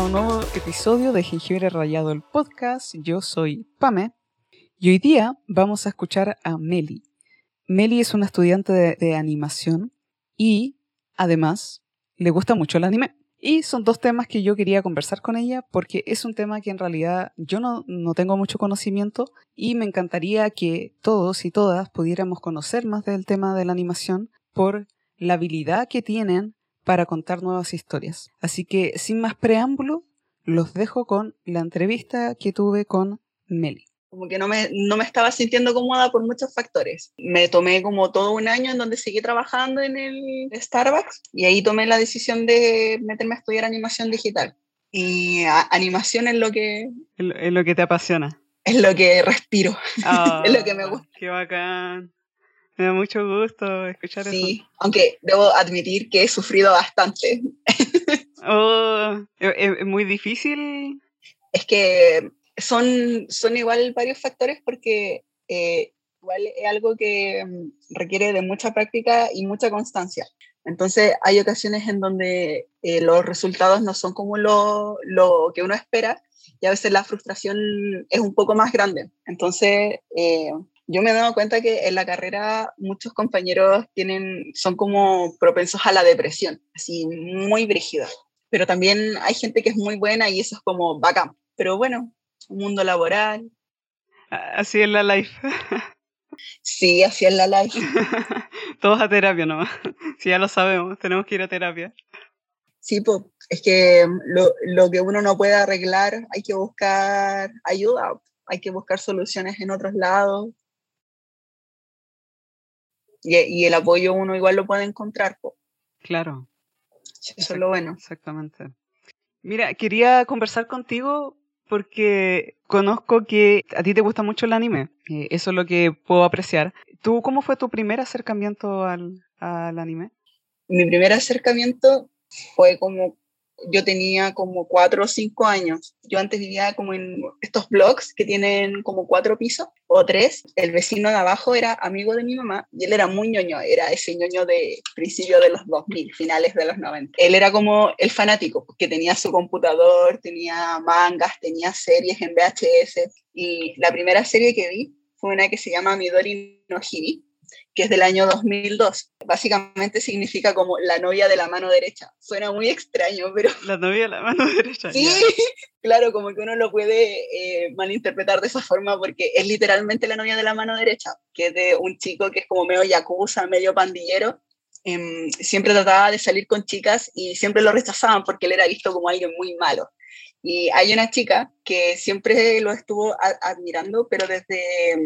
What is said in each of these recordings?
un nuevo episodio de Jengibre Rallado, el podcast. Yo soy Pame y hoy día vamos a escuchar a Meli. Meli es una estudiante de animación y además le gusta mucho el anime. Y son dos temas que yo quería conversar con ella porque es un tema que en realidad yo no tengo mucho conocimiento y me encantaría que todos y todas pudiéramos conocer más del tema de la animación por la habilidad que tienen para contar nuevas historias. Así que sin más preámbulo, los dejo con la entrevista que tuve con Meli. Como que no me estaba sintiendo cómoda por muchos factores. Me tomé como todo un año en donde seguí trabajando en el Starbucks y ahí tomé la decisión de meterme a estudiar animación digital. Y animación es lo que... Es lo que te apasiona. Es lo que respiro, es lo que me gusta. ¡Qué bacán! Me da mucho gusto escuchar eso. Sí, aunque debo admitir que he sufrido bastante. Es muy difícil. Es que son igual varios factores porque igual es algo que requiere de mucha práctica y mucha constancia. Entonces hay ocasiones en donde los resultados no son como lo que uno espera y a veces la frustración es un poco más grande. Entonces yo me he dado cuenta que en la carrera muchos compañeros son como propensos a la depresión, así muy brígida. Pero también hay gente que es muy buena y eso es como bacán. Pero bueno, un mundo laboral. Así es la life. Sí, así es la life. Todos a terapia nomás. Sí, ya lo sabemos, tenemos que ir a terapia. Sí, pues, es que lo que uno no puede arreglar, hay que buscar ayuda, hay que buscar soluciones en otros lados. Y el apoyo uno igual lo puede encontrar, pues. Claro. Eso es lo bueno. Exactamente. Mira, quería conversar contigo porque conozco que a ti te gusta mucho el anime. Eso es lo que puedo apreciar. ¿Tú cómo fue tu primer acercamiento al anime? Mi primer acercamiento fue como, yo tenía como 4 o 5 años. Yo antes vivía como en estos blogs que tienen como 4 pisos o 3. El vecino de abajo era amigo de mi mamá y él era muy ñoño, era ese ñoño de principio de los 2000, finales de los 90. Él era como el fanático, que tenía su computador, tenía mangas, tenía series en VHS. Y la primera serie que vi fue una que se llama Midori no Hibi, que es del año 2002. Básicamente significa como la novia de la mano derecha. Suena muy extraño, pero... La novia de la mano derecha. Sí, yeah. Claro, como que uno lo puede malinterpretar de esa forma porque es literalmente la novia de la mano derecha, que es de un chico que es como medio yakuza, medio pandillero. Siempre trataba de salir con chicas y siempre lo rechazaban porque él era visto como alguien muy malo. Y hay una chica que siempre lo estuvo admirando, pero desde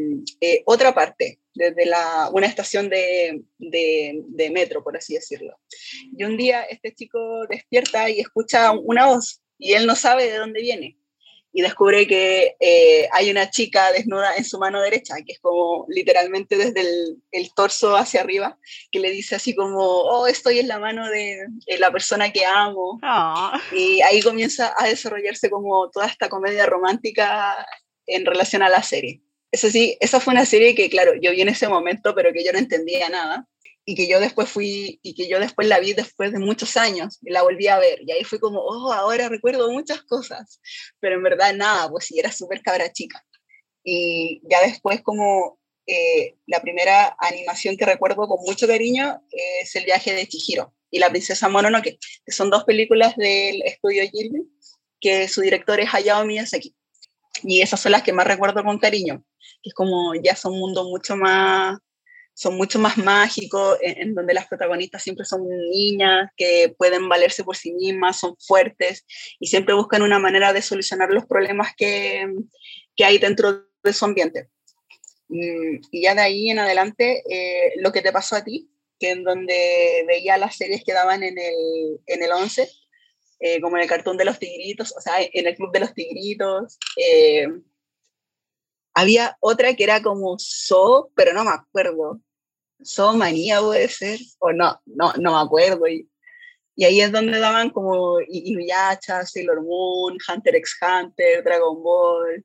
otra parte, desde una estación de metro, por así decirlo. Y un día este chico despierta y escucha una voz, y él no sabe de dónde viene. Y descubre que hay una chica desnuda en su mano derecha, que es como literalmente desde el torso hacia arriba, que le dice así como, oh, estoy en la mano de la persona que amo. Oh. Y ahí comienza a desarrollarse como toda esta comedia romántica en relación a la serie. Eso sí, esa fue una serie que, claro, yo vi en ese momento, pero que yo no entendía nada. Y que yo después la vi después de muchos años y la volví a ver. Y ahí fue como, oh, ahora recuerdo muchas cosas. Pero en verdad nada, pues sí, era súper cabra chica. Y ya después como la primera animación que recuerdo con mucho cariño es El viaje de Chihiro y La princesa Mononoke, que son 2 películas del estudio Ghibli, que su director es Hayao Miyazaki. Y esas son las que más recuerdo con cariño, que es como ya son mundos mucho más mágicos, en donde las protagonistas siempre son niñas que pueden valerse por sí mismas, son fuertes y siempre buscan una manera de solucionar los problemas que hay dentro de su ambiente. Y ya de ahí en adelante, lo que te pasó a ti, que en donde veía las series que daban en el 11, como en el cartón de los tigritos, o sea, en el club de los tigritos, había otra que era como pero no me acuerdo. Manía puede ser, o no me acuerdo. Y ahí es donde daban como Inuyasha, Sailor Moon, Hunter x Hunter, Dragon Ball.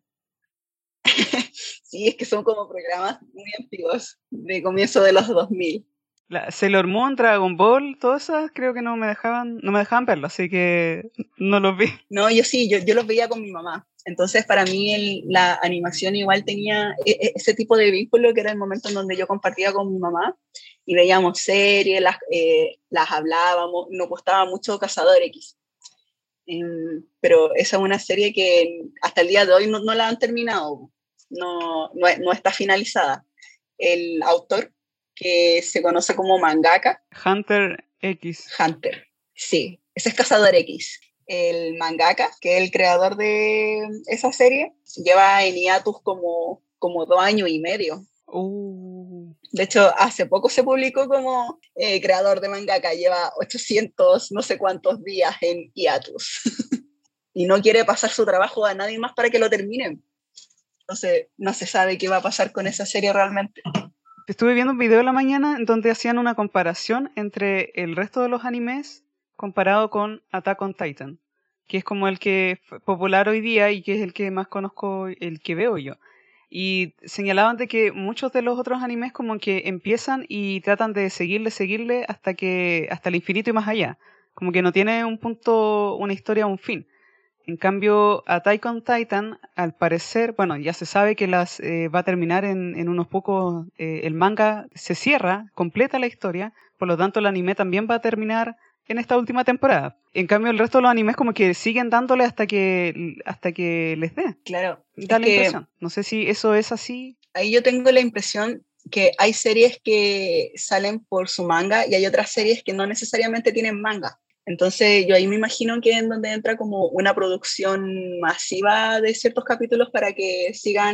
Sí, es que son como programas muy antiguos, de comienzo de los 2000. Sailor Moon, Dragon Ball, todas esas creo que no me dejaban verlo, así que no los vi. No, yo sí, yo los veía con mi mamá. Entonces, para mí la animación igual tenía ese tipo de vínculo que era el momento en donde yo compartía con mi mamá y veíamos series, las hablábamos, nos gustaba mucho Cazador X. Pero esa es una serie que hasta el día de hoy no la han terminado, no está finalizada. El autor, que se conoce como mangaka, Hunter X. Hunter, sí, ese es Cazador X. El mangaka, que es el creador de esa serie, lleva en hiatus como 2 años y medio. De hecho, hace poco se publicó como creador de mangaka, lleva 800 no sé cuántos días en hiatus. Y no quiere pasar su trabajo a nadie más para que lo terminen. Entonces, no se sabe qué va a pasar con esa serie realmente. Estuve viendo un video en la mañana en donde hacían una comparación entre el resto de los animes comparado con Attack on Titan, que es como el que es popular hoy día y que es el que más conozco, el que veo yo. Y señalaban de que muchos de los otros animes como que empiezan y tratan de seguirle hasta el infinito y más allá. Como que no tiene un punto, una historia, un fin. En cambio, Attack on Titan, al parecer, bueno, ya se sabe que va a terminar en unos pocos. El manga se cierra, completa la historia, por lo tanto el anime también va a terminar en esta última temporada. En cambio, el resto de los animes como que siguen dándole hasta que les dé. Claro, Da la impresión. No sé si eso es así. Ahí yo tengo la impresión que hay series que salen por su manga y hay otras series que no necesariamente tienen manga. Entonces yo ahí me imagino que en donde entra como una producción masiva de ciertos capítulos para que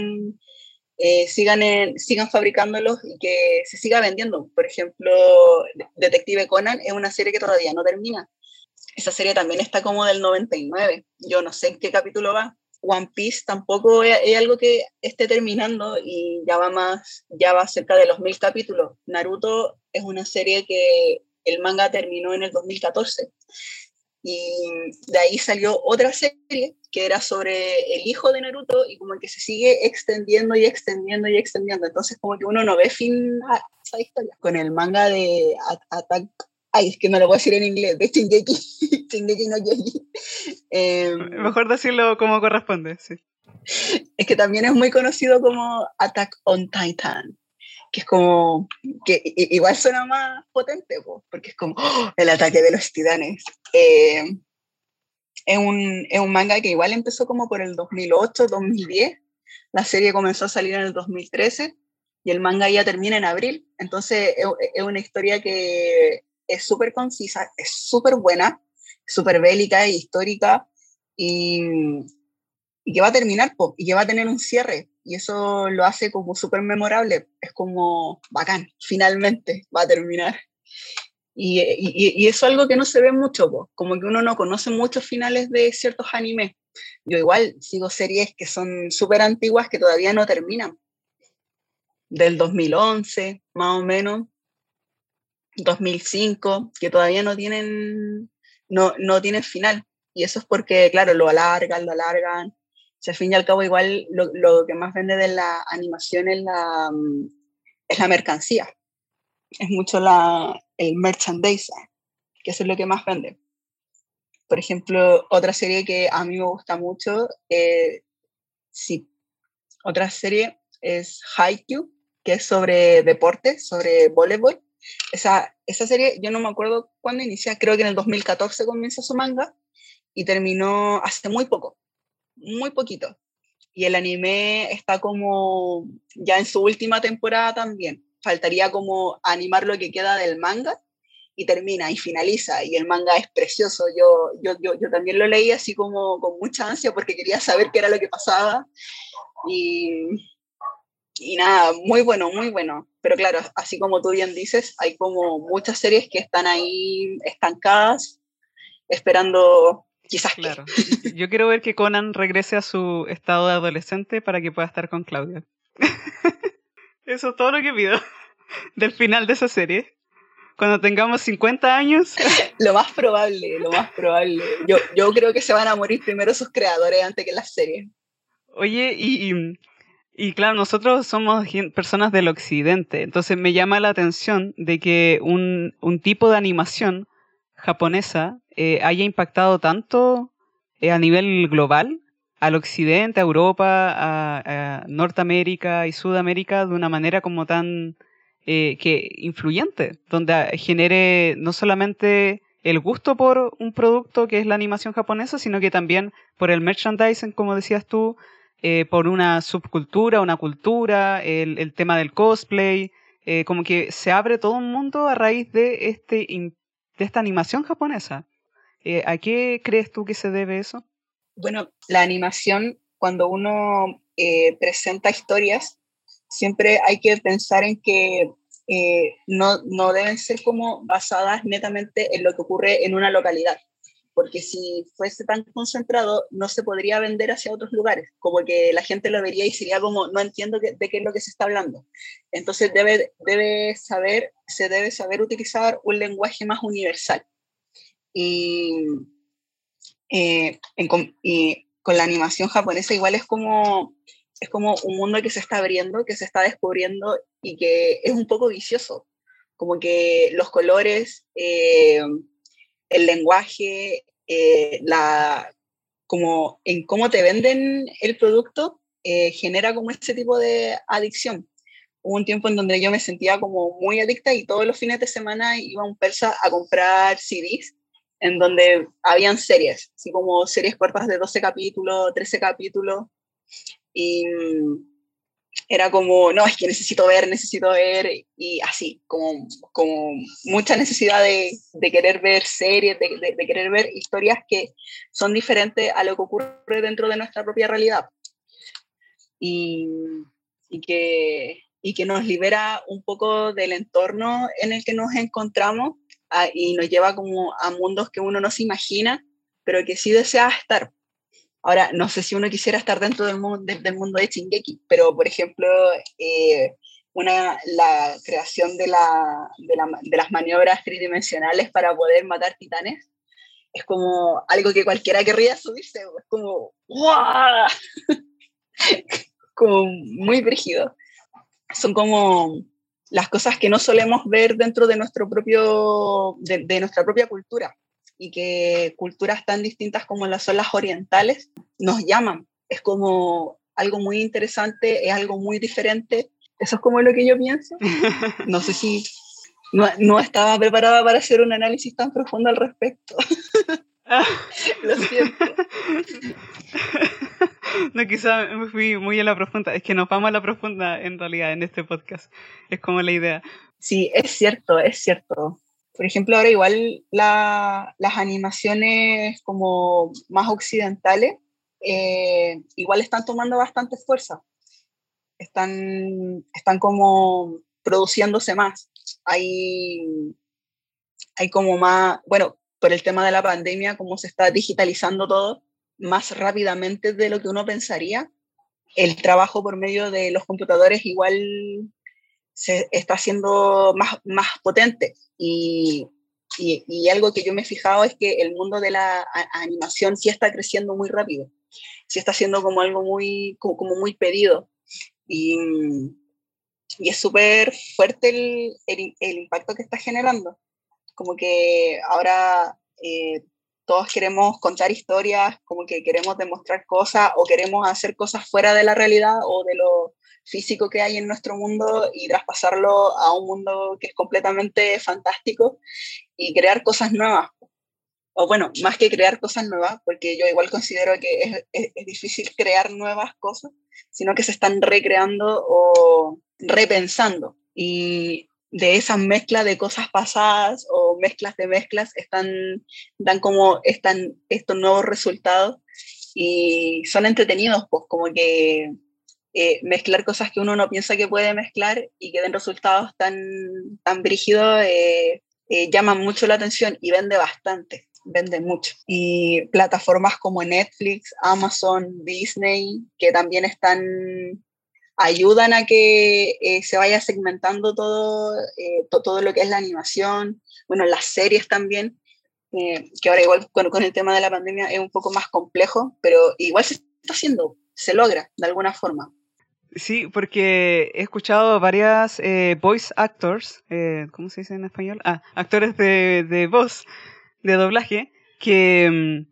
sigan fabricándolos y que se siga vendiendo. Por ejemplo, Detective Conan es una serie que todavía no termina. Esa serie también está como del 99. Yo no sé en qué capítulo va. One Piece tampoco es algo que esté terminando y ya va cerca de los 1000 capítulos. Naruto es una serie que el manga terminó en el 2014 y de ahí salió otra serie que era sobre el hijo de Naruto y como que se sigue extendiendo y extendiendo y extendiendo. Entonces como que uno no ve fin a esa historia. Con el manga de Attack, ay, es que no lo voy a decir en inglés, de Shingeki no Kyojin. Mejor decirlo como corresponde, sí. Es que también es muy conocido como Attack on Titan, que es como, que igual suena más potente, porque es como el ataque de los titanes. Es un manga que igual empezó como por el 2008, 2010, la serie comenzó a salir en el 2013 y el manga ya termina en abril, entonces es una historia que es súper concisa, es súper buena, súper bélica e histórica y que va a terminar y que va a tener un cierre y eso lo hace como súper memorable, es como bacán, finalmente va a terminar. Y eso es algo que no se ve mucho, como que uno no conoce muchos finales de ciertos animes. Yo igual sigo series que son súper antiguas que todavía no terminan, del 2011 más o menos, 2005, que todavía no tienen final. Y eso es porque, claro, lo alargan. O sea, al fin y al cabo, igual lo que más vende de la animación es la mercancía. Es mucho el merchandising, que eso es lo que más vende. Por ejemplo, otra serie que a mí me gusta mucho, sí, otra serie es Haikyuu, que es sobre deportes, sobre voleibol. Esa serie, yo no me acuerdo cuándo inicia, creo que en el 2014 comienza su manga y terminó hace muy poco, muy poquito. Y el anime está como ya en su última temporada también. Faltaría como animar lo que queda del manga y termina y finaliza. Y el manga es precioso. Yo también lo leí así como con mucha ansia porque quería saber qué era lo que pasaba. Y nada, muy bueno, muy bueno. Pero claro, así como tú bien dices, hay como muchas series que están ahí estancadas, esperando quizás claro. Yo quiero ver que Conan regrese a su estado de adolescente para que pueda estar con Claudia. Eso es todo lo que pido del final de esa serie. Cuando tengamos 50 años. Lo más probable, lo más probable. Yo creo que se van a morir primero sus creadores antes que las series. Oye, y Y claro, nosotros somos personas del occidente, entonces me llama la atención de que un tipo de animación japonesa haya impactado tanto a nivel global al occidente, a Europa, a Norteamérica y Sudamérica de una manera como tan que influyente, donde genere no solamente el gusto por un producto que es la animación japonesa, sino que también por el merchandising, como decías tú, por una subcultura, una cultura, el tema del cosplay, como que se abre todo un mundo a raíz de de esta animación japonesa. ¿A qué crees tú que se debe eso? Bueno, la animación, cuando uno presenta historias, siempre hay que pensar en que no deben ser como basadas netamente en lo que ocurre en una localidad, porque si fuese tan concentrado no se podría vender hacia otros lugares, como que la gente lo vería y sería como, no entiendo de qué es lo que se está hablando. Entonces se debe saber utilizar un lenguaje más universal. Y y con la animación japonesa igual es como un mundo que se está abriendo, que se está descubriendo y que es un poco vicioso. Como que los colores, el lenguaje, como en cómo te venden el producto, genera como este tipo de adicción. Hubo un tiempo en donde yo me sentía como muy adicta y todos los fines de semana iba a un persa a comprar CDs en donde habían series, así como series cortas de 12 capítulos, 13 capítulos, y era como, no, es que necesito ver, y así, como mucha necesidad de querer ver series, de querer ver historias que son diferentes a lo que ocurre dentro de nuestra propia realidad. Y, y que nos libera un poco del entorno en el que nos encontramos y nos lleva como a mundos que uno no se imagina, pero que sí desea estar. Ahora, no sé si uno quisiera estar dentro del mundo de Shingeki, pero por ejemplo, la creación de las maniobras tridimensionales para poder matar titanes es como algo que cualquiera querría subirse, es como ¡guau! Como muy brígido. Son como las cosas que no solemos ver dentro de de nuestra propia cultura, y que culturas tan distintas como las son las orientales nos llaman. Es como algo muy interesante, es algo muy diferente. Eso es como lo que yo pienso. No sé si no estaba preparada para hacer un análisis tan profundo al respecto. Lo siento. No, quizá me fui muy a la profunda. Es que nos vamos a la profunda en realidad en este podcast. Es como la idea. Sí, es cierto, es cierto. Por ejemplo, ahora igual las animaciones como más occidentales igual están tomando bastante fuerza. Están como produciéndose más. Hay, hay como más, bueno, por el tema de la pandemia, como se está digitalizando todo más rápidamente de lo que uno pensaría, el trabajo por medio de los computadores igual se está haciendo más potente. Y algo que yo me he fijado es que el mundo de la animación sí está creciendo muy rápido, sí está siendo como algo como muy pedido. Y, y es súper fuerte el impacto que está generando. Como que ahora todos queremos contar historias, como que queremos demostrar cosas o queremos hacer cosas fuera de la realidad o de lo físico que hay en nuestro mundo y traspasarlo a un mundo que es completamente fantástico y crear cosas nuevas. O bueno, más que crear cosas nuevas, porque yo igual considero que es difícil crear nuevas cosas, sino que se están recreando o repensando. Y de esas mezclas de cosas pasadas o mezclas de mezclas están estos nuevos resultados y son entretenidos, pues como que mezclar cosas que uno no piensa que puede mezclar y que den resultados tan brígidos llaman mucho la atención y vende mucho. Y plataformas como Netflix, Amazon, Disney, que también ayudan a que se vaya segmentando todo lo que es la animación, bueno, las series también, que ahora igual con el tema de la pandemia es un poco más complejo, pero igual se está haciendo, se logra de alguna forma. Sí, porque he escuchado varias voice actors, ¿cómo se dice en español? Actores de voz, de doblaje, que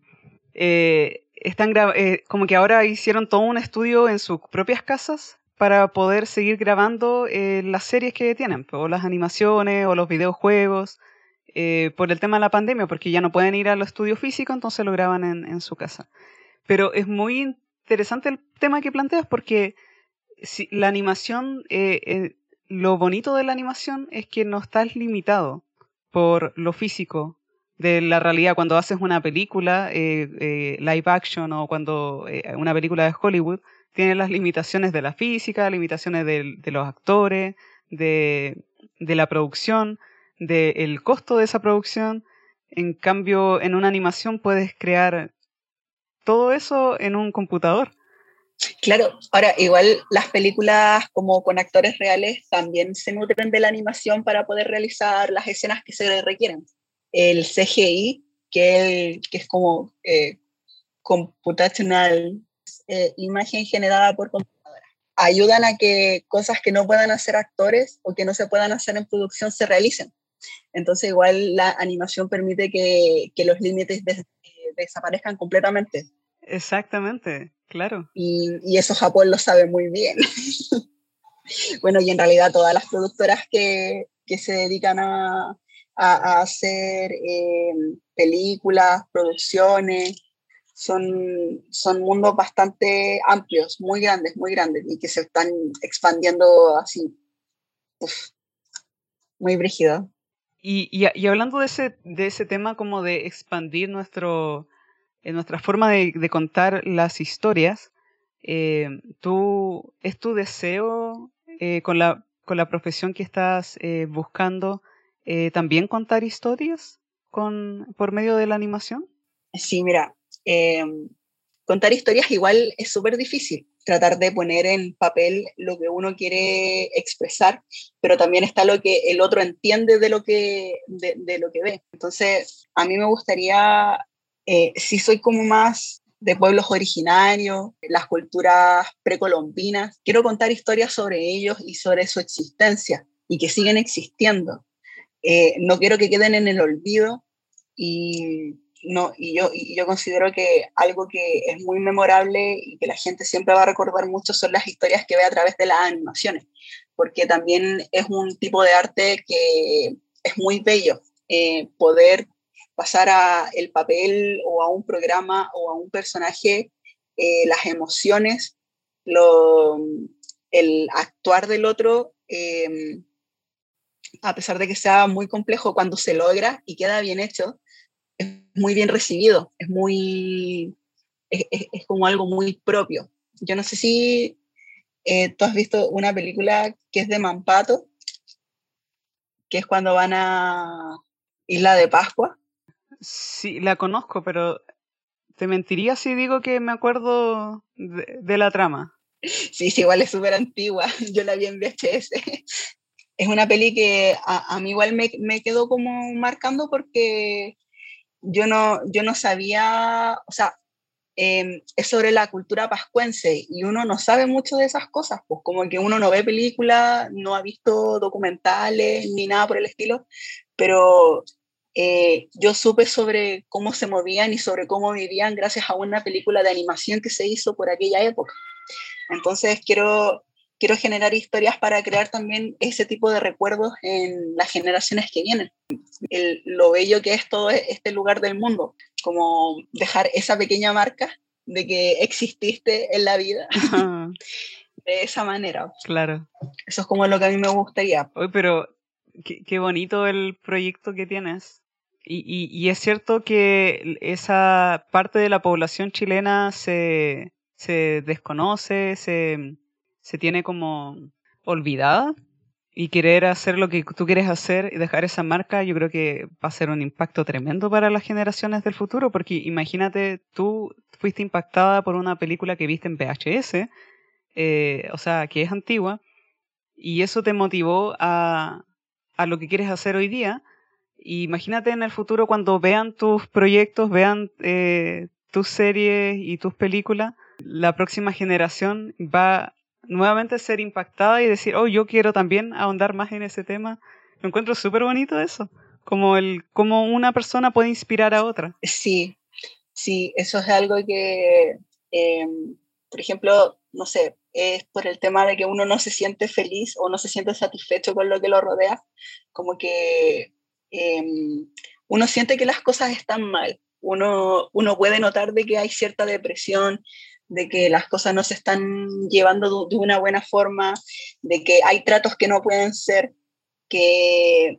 como que ahora hicieron todo un estudio en sus propias casas para poder seguir grabando las series que tienen, o las animaciones, o los videojuegos, por el tema de la pandemia, porque ya no pueden ir al estudio físico, entonces lo graban en su casa. Pero es muy interesante el tema que planteas porque la animación, lo bonito de la animación es que no estás limitado por lo físico de la realidad. Cuando haces una película live action o cuando una película de Hollywood, tiene las limitaciones de la física, limitaciones de los actores, de la producción, del costo de esa producción. En cambio, en una animación puedes crear todo eso en un computador. Claro, ahora igual las películas como con actores reales también se nutren de la animación para poder realizar las escenas que se requieren. El CGI, que es como computational, imagen generada por computadora, ayudan a que cosas que no puedan hacer actores o que no se puedan hacer en producción se realicen. Entonces igual la animación permite que los límites desaparezcan completamente. Exactamente, claro. Y eso Japón lo sabe muy bien. Bueno, y en realidad todas las productoras que se dedican a hacer películas, producciones, son mundos bastante amplios, muy grandes, y que se están expandiendo así, uf, muy brígido. Y hablando de ese tema como de expandir nuestra forma de contar las historias, ¿es tu deseo con la profesión que estás buscando también contar historias por medio de la animación? Sí, mira, eh, contar historias igual es súper difícil, tratar de poner en papel lo que uno quiere expresar, pero también está lo que el otro entiende de lo que ve. Entonces, a mí me gustaría, si soy como más de pueblos originarios, las culturas precolombinas, quiero contar historias sobre ellos y sobre su existencia y que siguen existiendo. No quiero que queden en el olvido y, no, y yo considero que algo que es muy memorable y que la gente siempre va a recordar mucho son las historias que ve a través de las animaciones, porque también es un tipo de arte que es muy bello, poder pasar a el papel o a un programa o a un personaje, las emociones, lo, el actuar del otro, a pesar de que sea muy complejo, cuando se logra y queda bien hecho, es muy bien recibido, es como algo muy propio. Yo no sé si tú has visto una película que es de Mampato, que es cuando van a Isla de Pascua. Sí, la conozco, pero te mentiría si digo que me acuerdo de la trama. Sí, sí, igual es súper antigua, yo la vi en VHS. Es una peli que a mí igual me quedó como marcando porque yo no sabía, o sea, es sobre la cultura pascuense y uno no sabe mucho de esas cosas, pues como que uno no ve películas, no ha visto documentales ni nada por el estilo, pero yo supe sobre cómo se movían y sobre cómo vivían gracias a una película de animación que se hizo por aquella época. Entonces quiero generar historias para crear también ese tipo de recuerdos en las generaciones que vienen. Lo bello que es todo este lugar del mundo, como dejar esa pequeña marca de que exististe en la vida de esa manera. Claro. Eso es como lo que a mí me gustaría. Oye, pero qué bonito el proyecto que tienes. Y es cierto que esa parte de la población chilena se desconoce, se tiene como olvidada. Y querer hacer lo que tú quieres hacer y dejar esa marca, yo creo que va a ser un impacto tremendo para las generaciones del futuro, porque imagínate, tú fuiste impactada por una película que viste en VHS, o sea, que es antigua, y eso te motivó a lo que quieres hacer hoy día. Y imagínate en el futuro cuando vean tus proyectos, vean tus series y tus películas, la próxima generación nuevamente ser impactada y decir, oh, yo quiero también ahondar más en ese tema. Lo encuentro súper bonito eso, como una persona puede inspirar a otra. Sí, sí, eso es algo que, eh, por ejemplo, no sé, es por el tema de que uno no se siente feliz o no se siente satisfecho con lo que lo rodea, como que eh, uno siente que las cosas están mal, uno puede notar de que hay cierta depresión, de que las cosas no se están llevando de una buena forma, de que hay tratos que no pueden ser, que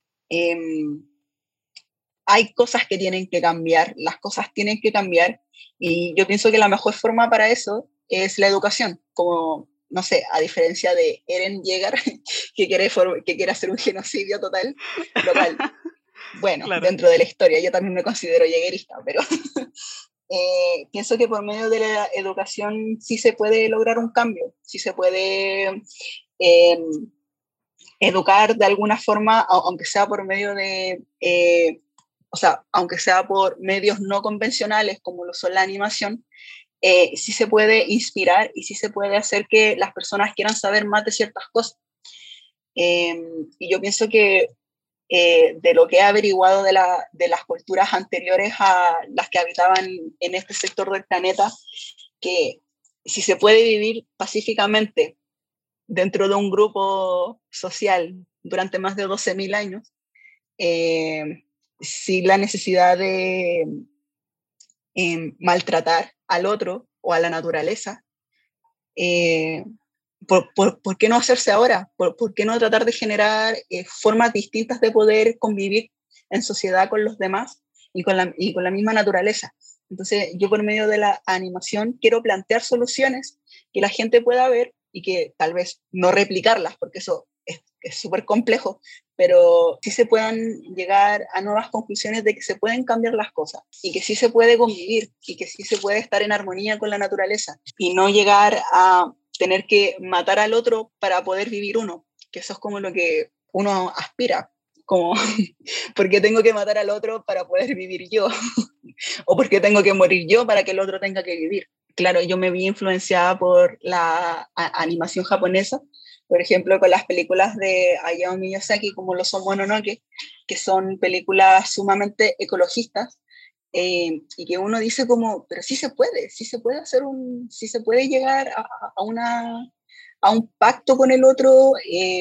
hay cosas que tienen que cambiar, las cosas tienen que cambiar, y yo pienso que la mejor forma para eso es la educación, como, no sé, a diferencia de Eren Yeager, que quiere hacer un genocidio total, local. Bueno, Claro. dentro de la historia, yo también me considero yeguerista, pero pienso que por medio de la educación sí se puede lograr un cambio, sí se puede eh, educar de alguna forma, aunque sea por medio de o sea, aunque sea por medios no convencionales como lo son la animación, sí se puede inspirar y sí se puede hacer que las personas quieran saber más de ciertas cosas. Y yo pienso que de lo que he averiguado de las culturas anteriores a las que habitaban en este sector del planeta, que si se puede vivir pacíficamente dentro de un grupo social durante más de 12.000 años, sin la necesidad de maltratar al otro o a la naturaleza, eh, ¿por qué no hacerse ahora? ¿Por qué no tratar de generar formas distintas de poder convivir en sociedad con los demás y con la misma naturaleza? Entonces, yo por medio de la animación quiero plantear soluciones que la gente pueda ver y que tal vez no replicarlas, porque eso es súper complejo, pero sí se puedan llegar a nuevas conclusiones de que se pueden cambiar las cosas y que sí se puede convivir y que sí se puede estar en armonía con la naturaleza y no llegar a tener que matar al otro para poder vivir uno, que eso es como lo que uno aspira, como, ¿por qué tengo que matar al otro para poder vivir yo? ¿O por qué tengo que morir yo para que el otro tenga que vivir? Claro, yo me vi influenciada por la animación japonesa, por ejemplo, con las películas de Hayao Miyazaki, como lo son Mononoke, que son películas sumamente ecologistas, y que uno dice como, pero sí se puede hacer sí se puede llegar a un pacto con el otro,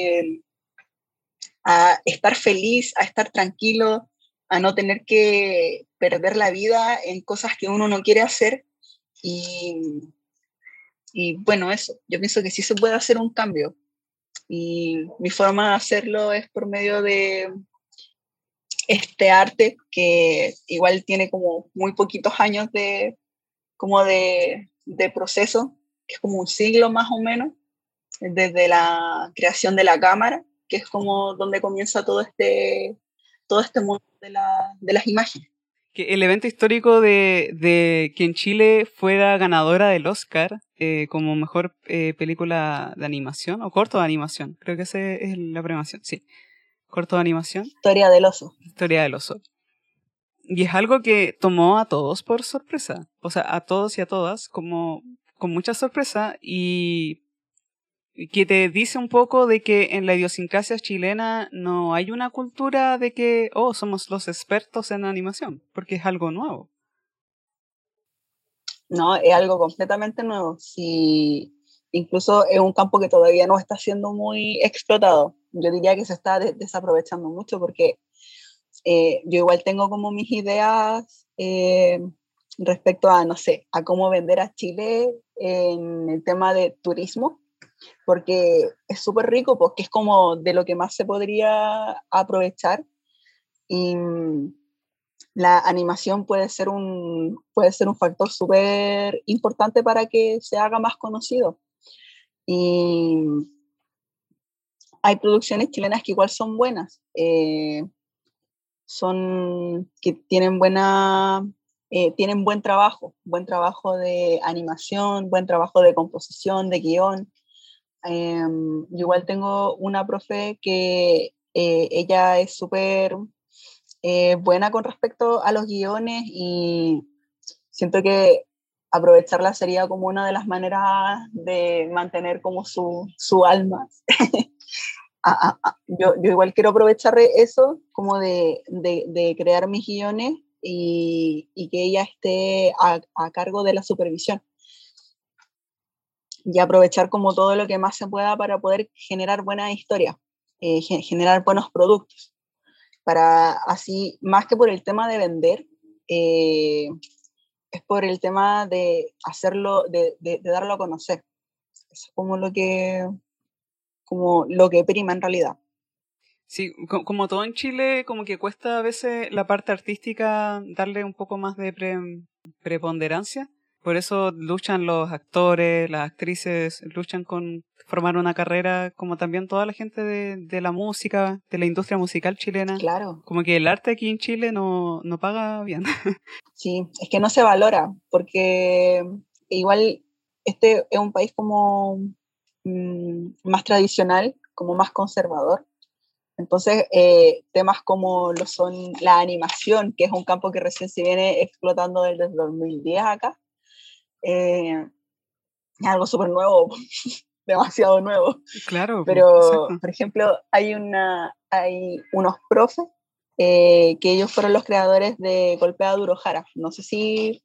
a estar feliz, a estar tranquilo, a no tener que perder la vida en cosas que uno no quiere hacer. Y, y bueno, eso, yo pienso que sí se puede hacer un cambio. Y mi forma de hacerlo es por medio de este arte que igual tiene como muy poquitos años como de proceso, que es como un siglo más o menos, desde la creación de la cámara, que es como donde comienza todo este mundo de las imágenes. Que el evento histórico de que en Chile fuera ganadora del Oscar como mejor película de animación o corto de animación. Creo que esa es la premiación, sí. Corto de animación, Historia del oso. Historia del oso. Y es algo que tomó a todos por sorpresa. O sea, a todos y a todas como con mucha sorpresa y que te dice un poco de que en la idiosincrasia chilena no hay una cultura de que, oh, somos los expertos en animación, porque es algo nuevo. No, es algo completamente nuevo. Sí, incluso es un campo que todavía no está siendo muy explotado. Yo diría que se está desaprovechando mucho porque yo igual tengo como mis ideas respecto a, no sé, a cómo vender a Chile en el tema de turismo, porque es súper rico, porque es como de lo que más se podría aprovechar. Y la animación puede ser un factor súper importante para que se haga más conocido. Y hay producciones chilenas que igual son buenas, que tienen buen trabajo de animación, buen trabajo de composición, de guión. Yo igual tengo una profe que ella es súper buena con respecto a los guiones y siento que aprovecharla sería como una de las maneras de mantener como su alma. Yo igual quiero aprovechar eso, como de crear mis guiones y que ella esté a cargo de la supervisión. Y aprovechar como todo lo que más se pueda para poder generar buenas historias, generar buenos productos, para así, más que por el tema de vender, es por el tema de hacerlo, de darlo a conocer. Eso es como lo que prima en realidad. Sí, como todo en Chile, como que cuesta a veces la parte artística darle un poco más de preponderancia. Por eso luchan los actores, las actrices, luchan con formar una carrera, como también toda la gente de la música, de la industria musical chilena. Claro. Como que el arte aquí en Chile no paga bien. Sí, es que no se valora, porque igual este es un país como más tradicional, como más conservador. Entonces, temas como lo son la animación, que es un campo que recién se viene explotando desde el 2010 acá, es algo súper nuevo, demasiado nuevo. Claro, Pero, exacto. por ejemplo, hay unos profes que ellos fueron los creadores de Golpea Duro Jara. No sé si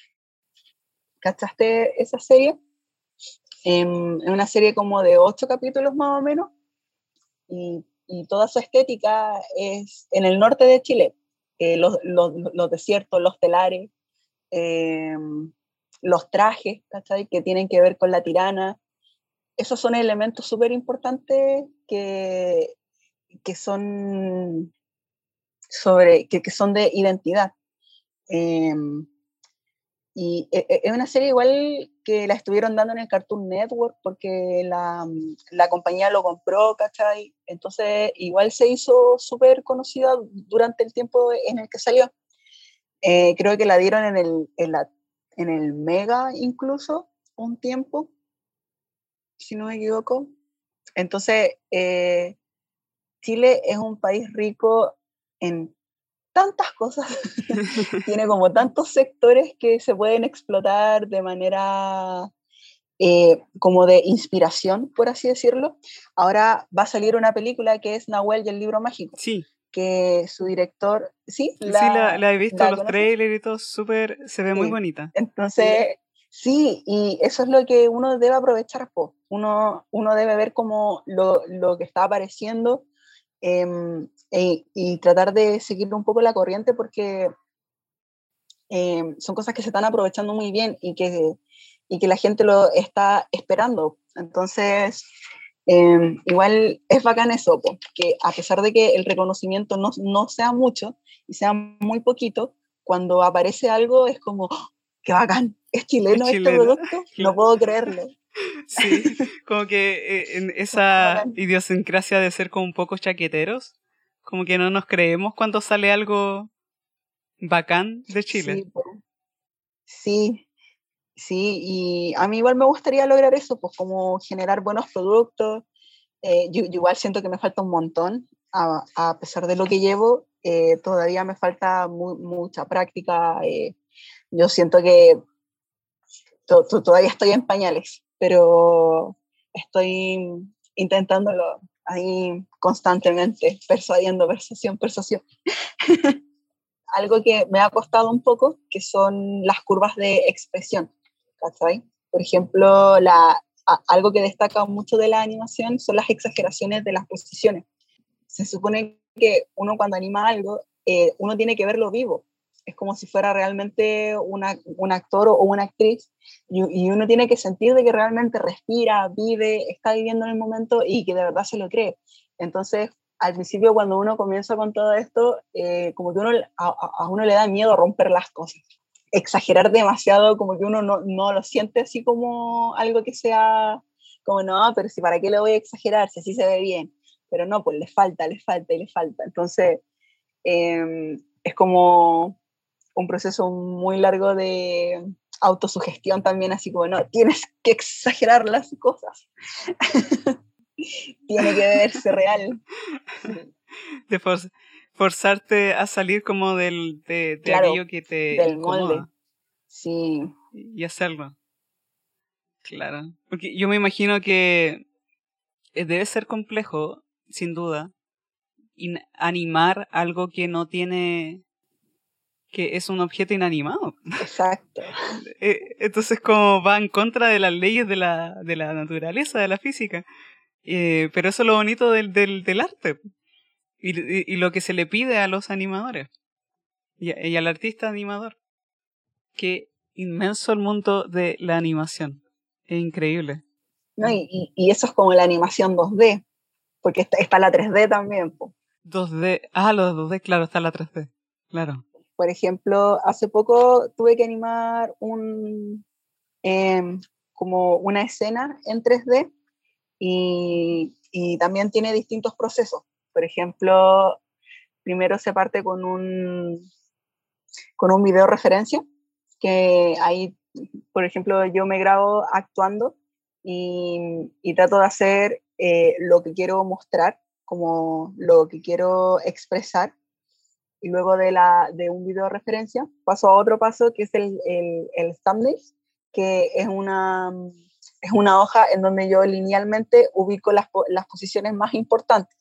cachaste esa serie. Es una serie como de 8 capítulos más o menos, y toda su estética es en el norte de Chile. Los desiertos, los telares, eh, los trajes, ¿cachai? Que tienen que ver con la tirana. Esos son elementos súper importantes que son que son de identidad. Eh, y es una serie igual que la estuvieron dando en el Cartoon Network porque la compañía lo compró, ¿cachai? Entonces igual se hizo súper conocida durante el tiempo en el que salió. Creo que la dieron en el Mega incluso un tiempo, si no me equivoco. Entonces, Chile es un país rico en tantas cosas, tiene como tantos sectores que se pueden explotar de manera como de inspiración, por así decirlo. Ahora va a salir una película que es Nahuel y el libro mágico, Sí, que su director, ¿sí? sí la he visto, ¿La los conoces? trailers y todo, súper, se ve muy Sí. bonita. Entonces, sí, y eso es lo que uno debe aprovechar, po. Uno debe ver como lo que está apareciendo, y tratar de seguir un poco la corriente porque son cosas que se están aprovechando muy bien y que la gente lo está esperando. Entonces, igual es bacán eso, po, que a pesar de que el reconocimiento no sea mucho y sea muy poquito, cuando aparece algo es como, ¡oh, qué bacán! ¿Es Es chileno este chilena, producto? No claro. puedo creerlo. Sí, como que en Muy esa bacán. idiosincrasia de ser como un poco chaqueteros, como que no nos creemos cuando sale algo bacán de Chile. Sí, po. Sí, sí, y a mí igual me gustaría lograr eso, pues como generar buenos productos. Yo igual siento que me falta un montón, a pesar de lo que llevo, todavía me falta mucha práctica. Yo siento que todavía estoy en pañales, pero estoy intentándolo ahí constantemente, persuasión. Algo que me ha costado un poco, que son las curvas de expresión, ¿cachai? Por ejemplo, algo que destaca mucho de la animación son las exageraciones de las posiciones. Se supone que uno cuando anima algo, uno tiene que verlo vivo. Es como si fuera realmente un actor o una actriz y uno tiene que sentir de que realmente respira, vive, está viviendo en el momento y que de verdad se lo cree. Entonces, al principio cuando uno comienza con todo esto, como que a uno le da miedo romper las cosas. Exagerar demasiado, como que uno no lo siente así como algo que sea como, no, pero si para qué lo voy a exagerar, si así se ve bien. Pero no, pues le falta y le falta. Entonces, es como un proceso muy largo de autosugestión también, así como, no, tienes que exagerar las cosas. Tiene que verse real. Sí. De forzarte a salir como de Claro, aquello que te del molde. incomoda. Sí. y hacerlo. Claro. Porque yo me imagino que debe ser complejo, sin duda, animar algo que no tiene, que es un objeto inanimado. Exacto. Entonces como va en contra de las leyes de la naturaleza, de la física. Pero eso es lo bonito del arte. Y lo que se le pide a los animadores. Y al artista animador. Qué inmenso el mundo de la animación. Es increíble. ¿No? Y eso es como la animación 2D, porque está la 3D también, po. 2D. Ah, los 2D, claro, está la 3D. Claro. Por ejemplo, hace poco tuve que animar como una escena en 3D y también tiene distintos procesos. Por ejemplo, primero se parte con un video referencia, que ahí, por ejemplo, yo me grabo actuando y trato de hacer lo que quiero mostrar, como lo que quiero expresar. Y luego de un video referencia paso a otro paso que es el thumbnail, que es una hoja en donde yo linealmente ubico las posiciones más importantes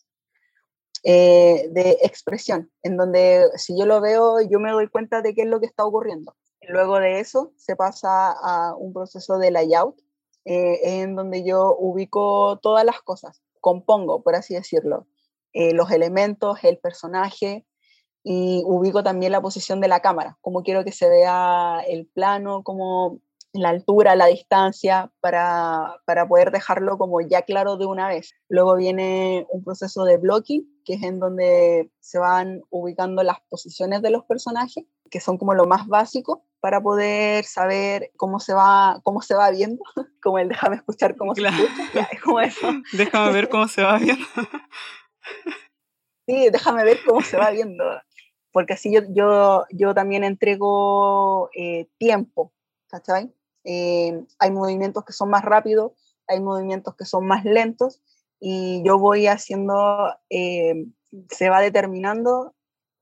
de expresión, en donde si yo lo veo yo me doy cuenta de qué es lo que está ocurriendo. Luego de eso se pasa a un proceso de layout, en donde yo ubico todas las cosas, compongo, por así decirlo, los elementos, el personaje, y ubico también la posición de la cámara, cómo quiero que se vea el plano, cómo la altura, la distancia, para poder dejarlo como ya claro de una vez. Luego viene un proceso de blocking, que es en donde se van ubicando las posiciones de los personajes, que son como lo más básico para poder saber cómo se va viendo, como el déjame escuchar cómo se escucha, ya, es como eso. Déjame ver cómo se va viendo. Sí, déjame ver cómo se va viendo, porque así yo también entrego tiempo, ¿cachai? Hay movimientos que son más rápidos, hay movimientos que son más lentos, y yo voy haciendo, se va determinando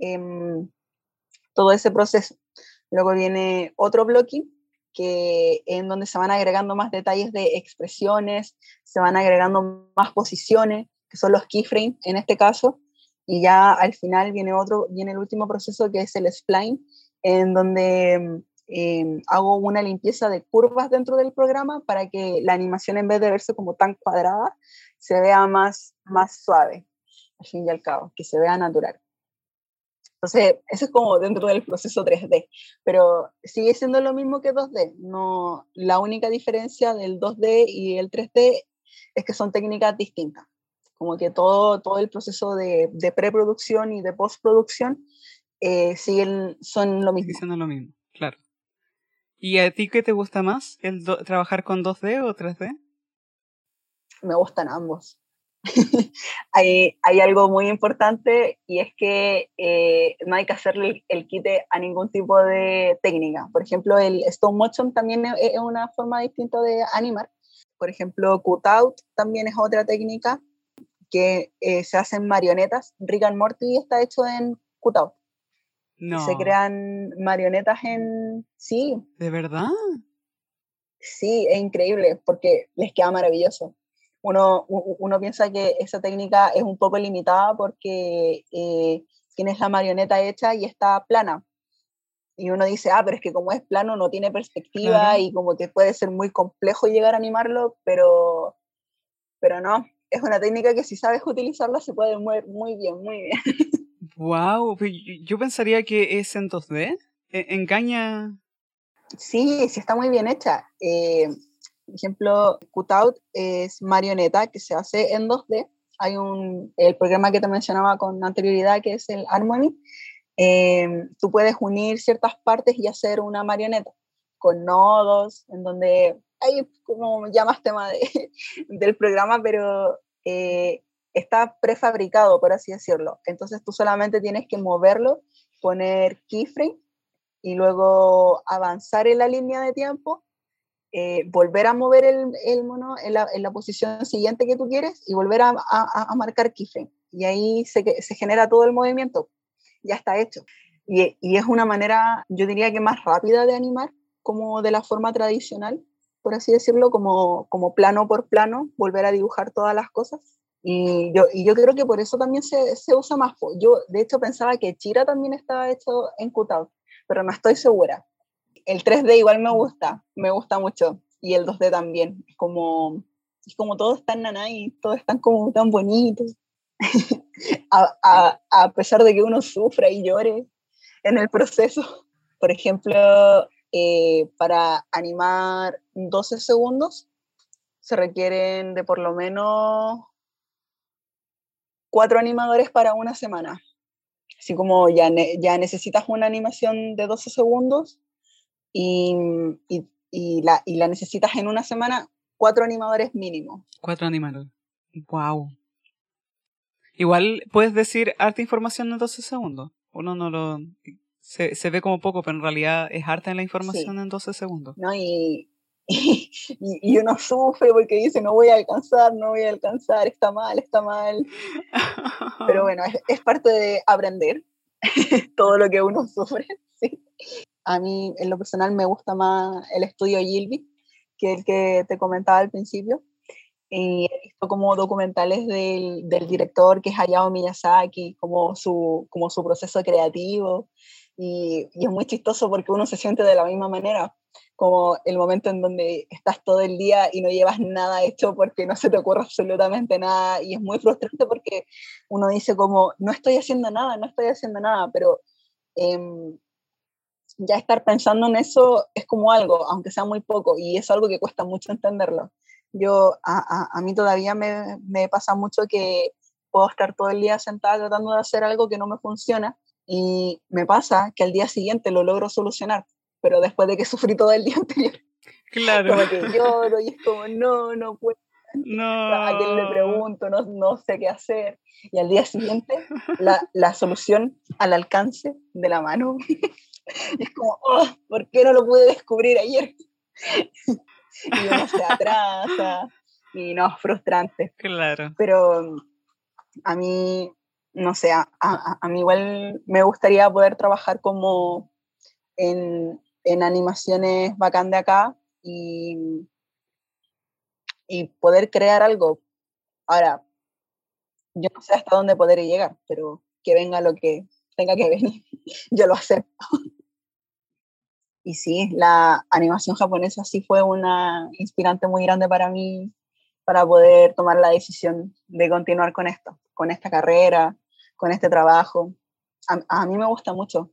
todo ese proceso. Luego viene otro blocking, que en donde se van agregando más detalles de expresiones, se van agregando más posiciones, que son los keyframes en este caso, y ya al final viene el último proceso, que es el spline, en donde hago una limpieza de curvas dentro del programa para que la animación, en vez de verse como tan cuadrada, se vea más suave, al fin y al cabo, que se vea natural. Entonces, eso es como dentro del proceso 3D, pero sigue siendo lo mismo que 2D. No, la única diferencia del 2D y el 3D es que son técnicas distintas. Como que todo el proceso de preproducción y de postproducción son lo mismo. Sigue siendo lo mismo, claro. ¿Y a ti qué te gusta más? ¿Trabajar con 2D o 3D? Me gustan ambos. hay algo muy importante, y es que no hay que hacerle el quite a ningún tipo de técnica. Por ejemplo, el stop motion también es una forma distinta de animar. Por ejemplo, cutout también es otra técnica que se hacen marionetas. Rick and Morty está hecho en cutout. No. Se crean marionetas Sí. ¿De verdad? Sí, es increíble porque les queda maravilloso. Uno piensa que esa técnica es un poco limitada porque tienes la marioneta hecha y está plana. Y uno dice, pero es que como es plano no tiene perspectiva, Claro. y como que puede ser muy complejo llegar a animarlo, pero no. Es una técnica que si sabes utilizarla se puede mover muy bien, muy bien. Wow, yo pensaría que es en 2D. Engaña. Sí, sí está muy bien hecha. Por ejemplo, Cutout es marioneta que se hace en 2D. Hay el programa que te mencionaba con anterioridad, que es el Harmony. Tú puedes unir ciertas partes y hacer una marioneta con nodos, en donde hay como ya más tema del programa, pero está prefabricado, por así decirlo. Entonces tú solamente tienes que moverlo, poner keyframe y luego avanzar en la línea de tiempo, volver a mover el mono en la posición siguiente que tú quieres y volver a marcar keyframe. Y ahí se genera todo el movimiento, ya está hecho. Y es una manera, yo diría que más rápida de animar, como de la forma tradicional, por así decirlo, como plano por plano, volver a dibujar todas las cosas. Y yo creo que por eso también se usa más. Yo, de hecho, pensaba que Chira también estaba hecho en cutout, pero no estoy segura. El 3D igual me gusta mucho. Y el 2D también. Es como todo es tan nanay, todo es tan como tan bonito. A pesar de que uno sufra y llore en el proceso. Por ejemplo, para animar 12 segundos se requieren de por lo menos 4 animadores para una semana. Así como ya necesitas una animación de 12 segundos y, y la necesitas en una semana, 4 animadores mínimo. 4 animadores. Wow. Igual puedes decir harta información en 12 segundos. Uno no lo... Se ve como poco, pero en realidad es harta en la información Sí. en 12 segundos. ¿No? Y uno sufre porque dice, no voy a alcanzar, está mal. Pero bueno, es parte de aprender todo lo que uno sufre. ¿Sí? A mí, en lo personal, me gusta más el estudio Gilby, que el que te comentaba al principio. Y he visto como documentales del director, que es Hayao Miyazaki, como su proceso creativo. Y es muy chistoso porque uno se siente de la misma manera, como el momento en donde estás todo el día y no llevas nada hecho porque no se te ocurre absolutamente nada. Y es muy frustrante porque uno dice como, no estoy haciendo nada, pero ya estar pensando en eso es como algo, aunque sea muy poco, y es algo que cuesta mucho entenderlo. A mí todavía me pasa mucho que puedo estar todo el día sentada tratando de hacer algo que no me funciona, y me pasa que al día siguiente lo logro solucionar, pero después de que sufrí todo el día anterior, Claro. como que lloro y es como, no puedo. ¿A quién le No. pregunto? No sé qué hacer. Y al día siguiente, la solución al alcance de la mano. Es como, oh, ¿por qué no lo pude descubrir ayer? Y uno se atrasa y no, es frustrante. Claro. Pero a mí, no sé, a mí igual me gustaría poder trabajar como en animaciones bacán de acá y poder crear algo. Ahora, yo no sé hasta dónde poder llegar, pero que venga lo que tenga que venir, yo lo acepto. Y sí, la animación japonesa sí fue una inspirante muy grande para mí, para poder tomar la decisión de continuar con esto, con esta carrera, con este trabajo. A mí me gusta mucho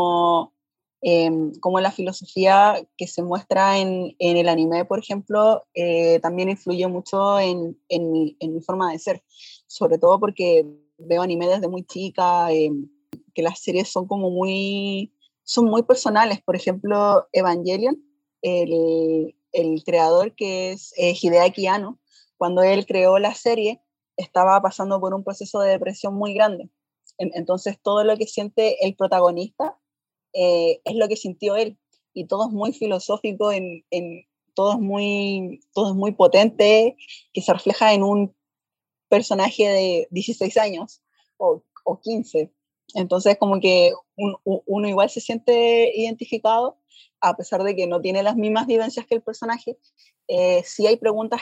cómo la filosofía que se muestra en el anime, por ejemplo, también influye mucho en mi forma de ser, sobre todo porque veo anime desde muy chica, que las series son muy personales. Por ejemplo, Evangelion, el creador, que es Hideaki Anno, cuando él creó la serie, estaba pasando por un proceso de depresión muy grande. Entonces, todo lo que siente el protagonista es lo que sintió él. Y todo es muy filosófico, todo es muy potente, que se refleja en un personaje de 16 años o 15. Entonces, como que uno igual se siente identificado, a pesar de que no tiene las mismas vivencias que el personaje. Sí hay preguntas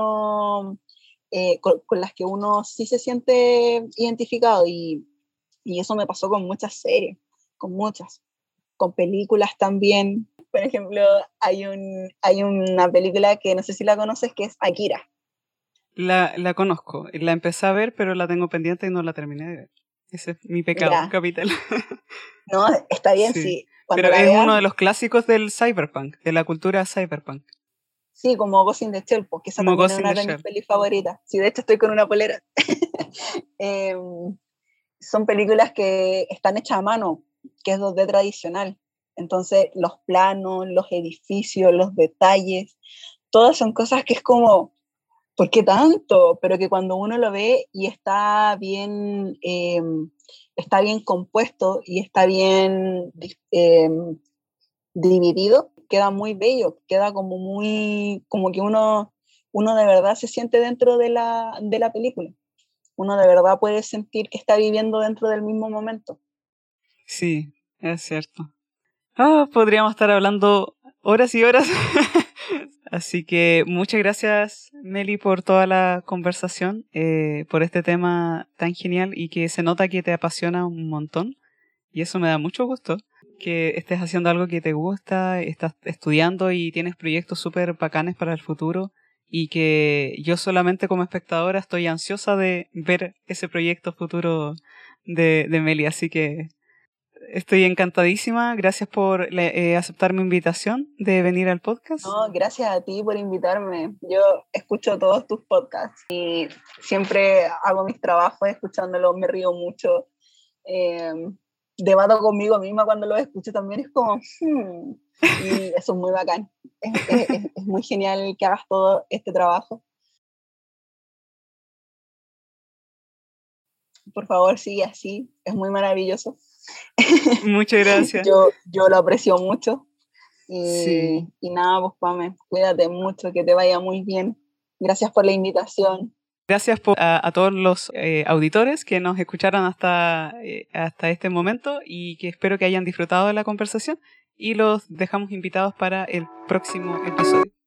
con las que uno sí se siente identificado, y eso me pasó con muchas series, con películas también. Por ejemplo, hay una película que no sé si la conoces, que es Akira. La conozco. La empecé a ver, pero la tengo pendiente y no la terminé de ver. Ese es mi pecado Ya, capital. no, está bien, Sí. sí. Cuando Pero la es veas, uno de los clásicos del cyberpunk, de la cultura cyberpunk. sí, como Ghost in the Shell, porque esa Como también es Ghost in una the de mis Shell. pelis favoritas. Sí, de hecho estoy con una polera. Eh, Son películas que están hechas a mano, que es 2D tradicional. Entonces, los planos, los edificios, los detalles, todas son cosas que es como, ¿por qué tanto? Pero que cuando uno lo ve y está bien compuesto y está bien dividido, queda muy bello, queda como que uno de verdad se siente dentro de la película. Uno de verdad puede sentir que está viviendo dentro del mismo momento. Sí, es cierto. Podríamos estar hablando horas y horas. Así que muchas gracias, Meli, por toda la conversación, por este tema tan genial y que se nota que te apasiona un montón. Y eso me da mucho gusto, que estés haciendo algo que te gusta, estás estudiando y tienes proyectos súper bacanes para el futuro y que yo solamente como espectadora estoy ansiosa de ver ese proyecto futuro de Meli. Así que estoy encantadísima. Gracias por aceptar mi invitación de venir al podcast. No, gracias a ti por invitarme. Yo escucho todos tus podcasts y siempre hago mis trabajos escuchándolos, me río mucho. Debato conmigo misma cuando los escucho también, es como, y eso es muy bacán. Es muy genial que hagas todo este trabajo. Por favor, sigue así, es muy maravilloso. Muchas gracias. Yo lo aprecio mucho. Sí. Y nada, pues Pame, cuídate mucho, que te vaya muy bien. Gracias por la invitación. Gracias a todos los auditores que nos escucharon hasta este momento y que espero que hayan disfrutado de la conversación y los dejamos invitados para el próximo episodio.